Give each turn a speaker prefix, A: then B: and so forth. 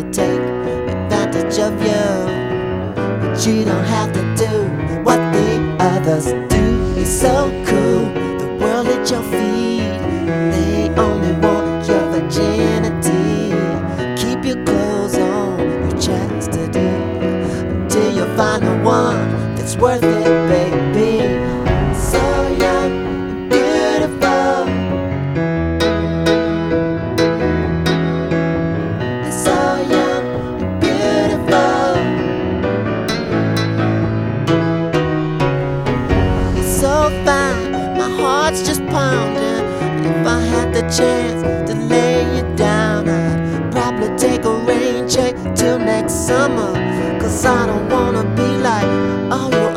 A: to take advantage of you, but you don't have to do what the others do. You're so cool, the world at your feet. They only want your virginity. Keep your clothes on, your chastity, until you find the one that's worth it, baby. So young and beautiful, so young and beautiful. You're so fine, my heart's just pounding. If I had the chance to lay you down, I'd probably take a rain check till next summer, 'cause I don't wanna be like all your